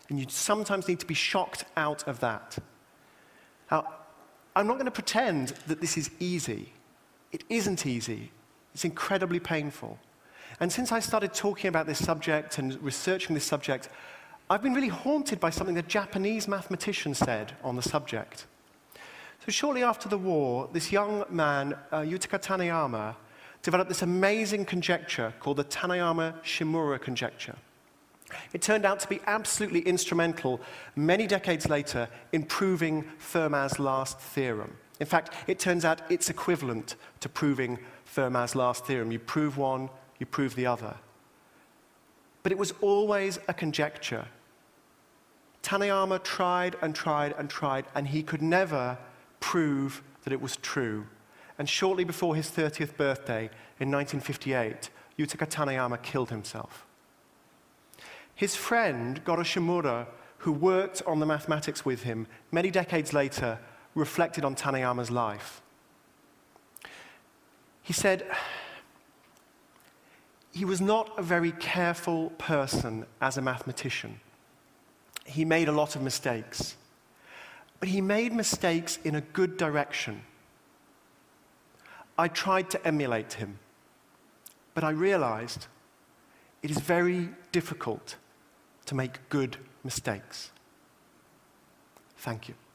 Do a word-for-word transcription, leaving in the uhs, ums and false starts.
And you sometimes need to be shocked out of that. Now, I'm not going to pretend that this is easy. It isn't easy. It's incredibly painful. And since I started talking about this subject and researching this subject, I've been really haunted by something a Japanese mathematician said on the subject. So shortly after the war, this young man, uh, Yutaka Taniyama, developed this amazing conjecture called the Taniyama-Shimura conjecture. It turned out to be absolutely instrumental many decades later in proving Fermat's last theorem. In fact, it turns out it's equivalent to proving Fermat's last theorem. You prove one, you prove the other. But it was always a conjecture. Taniyama tried and tried and tried, and he could never prove that it was true. And shortly before his thirtieth birthday, in nineteen fifty-eight, Yutaka Taniyama killed himself. His friend, Goro Shimura, who worked on the mathematics with him, many decades later, reflected on Taniyama's life. He said, he was not a very careful person as a mathematician. He made a lot of mistakes. But he made mistakes in a good direction. I tried to emulate him, but I realized it is very difficult to make good mistakes. Thank you.